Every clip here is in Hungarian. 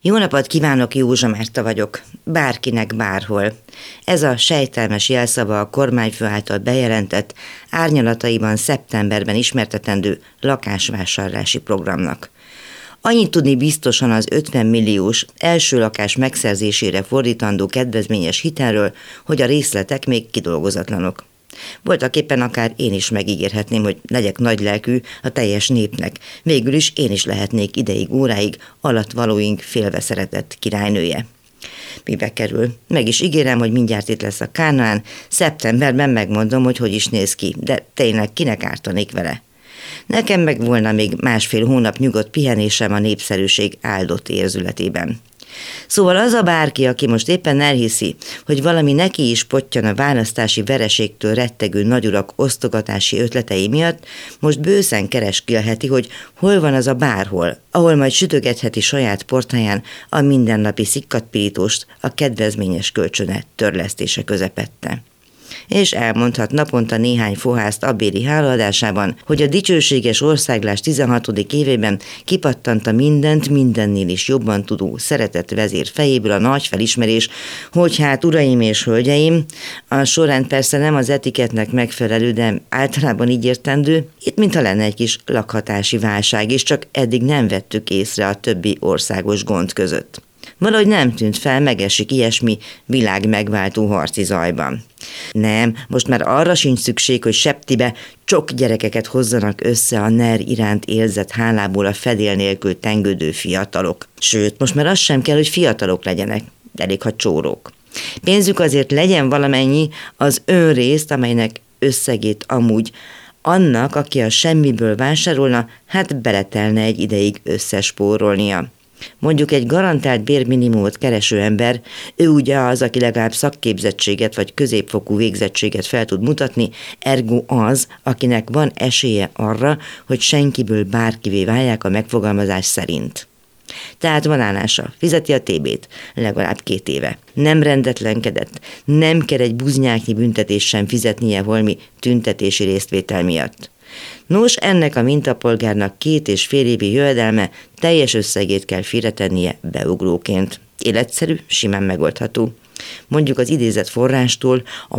Jó napot kívánok, Józsa Márta vagyok. Bárkinek bárhol. Ez a sejtelmes jelszava a kormányfő által bejelentett, árnyalataiban szeptemberben ismertetendő lakásvásárlási programnak. Annyit tudni biztosan az 50 milliós első lakás megszerzésére fordítandó kedvezményes hitelről, hogy a részletek még kidolgozatlanok. Voltaképpen akár én is megígérhetném, hogy legyek nagylelkű a teljes népnek. Végül is én is lehetnék ideig, óráig alatvalóink félve szeretett királynője. Mibe kerül? Meg is ígérem, hogy mindjárt itt lesz a Kánaán, szeptemberben megmondom, hogy is néz ki, de tényleg kinek ártanék vele? Nekem meg volna még másfél hónap nyugodt pihenésem a népszerűség áldott érzületében. Szóval az a bárki, aki most éppen elhiszi, hogy valami neki is pottyan a választási vereségtől rettegő nagyurak osztogatási ötletei miatt, most bőszen kereskélheti, hogy hol van az a bárhol, ahol majd sütögetheti saját portáján a mindennapi szikkatpirítóst a kedvezményes kölcsönet törlesztése közepette. És elmondhat naponta néhány fohászt abbéli hálaadásában, hogy a dicsőséges országlás 16. évében kipattant a mindent mindennél is jobban tudó szeretett vezér fejéből a nagy felismerés, hogy hát uraim és hölgyeim, a sorrend persze nem az etikettnek megfelelő, de általában így értendő, itt mintha lenne egy kis lakhatási válság, és csak eddig nem vettük észre a többi országos gond között. Valahogy nem tűnt fel, megesik ilyesmi világ megváltó harci zajban. Nem, most már arra sincs szükség, hogy septibe csok gyerekeket hozzanak össze a NER iránt érzett hálából a fedél nélkül tengődő fiatalok. Sőt, most már az sem kell, hogy fiatalok legyenek, elég ha csórók. Pénzük azért legyen valamennyi az önrészt, amelynek összegét amúgy annak, aki a semmiből vásárolna, hát beletelne egy ideig összespórolnia. Mondjuk egy garantált bérminimumot kereső ember, ő ugye az, aki legalább szakképzettséget vagy középfokú végzettséget fel tud mutatni, ergo az, akinek van esélye arra, hogy senkiből bárkivé válják a megfogalmazás szerint. Tehát van állása, fizeti a TB-t, legalább 2 éve. Nem rendetlenkedett, nem kell egy buznyáknyi büntetés sem fizetnie holmi tüntetési résztvétel miatt. Nos, ennek a mintapolgárnak 2,5 évi jövedelme teljes összegét kell félretennie beugróként. Életszerű, simán megoldható. Mondjuk az idézett forrástól a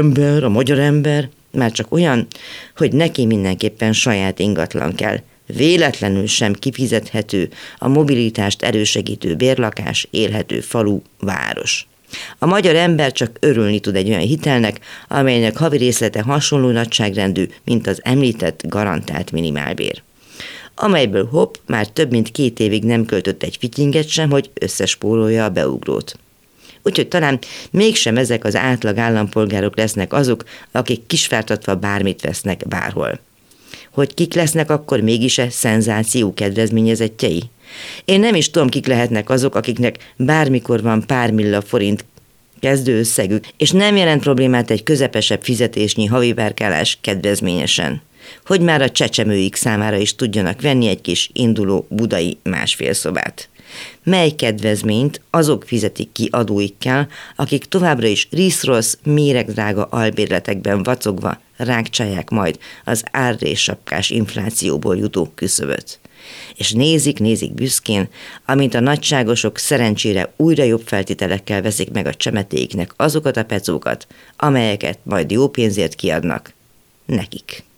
magyar ember már csak olyan, hogy neki mindenképpen saját ingatlan kell. Véletlenül sem kifizethető a mobilitást elősegítő bérlakás, élhető falu, város. A magyar ember csak örülni tud egy olyan hitelnek, amelynek havi részlete hasonló nagyságrendű, mint az említett garantált minimálbér. Amelyből hopp, már több mint 2 évig nem költött egy fityinget sem, hogy összespórolja a beugrót. Úgyhogy talán mégsem ezek az átlag állampolgárok lesznek azok, akik kisvártatva bármit vesznek bárhol. Hogy kik lesznek akkor mégis szenzáció kedvezményezettjei? Én nem is tudom, kik lehetnek azok, akiknek bármikor van pár milla forint kezdő összegük, és nem jelent problémát egy közepesebb fizetésnyi havi várkálás kedvezményesen. Hogy már a csecsemőik számára is tudjanak venni egy kis induló budai másfél szobát. Mely kedvezményt azok fizetik ki adóikkel, akik továbbra is riszrossz, méregdrága albérletekben vacogva rágcsálják majd az árréssapkás inflációból jutó küszöböt. És nézik büszkén, amint a nagyságosok szerencsére újra jobb feltételekkel veszik meg a csemetéiknek azokat a pecókat, amelyeket majd jó pénzért kiadnak nekik.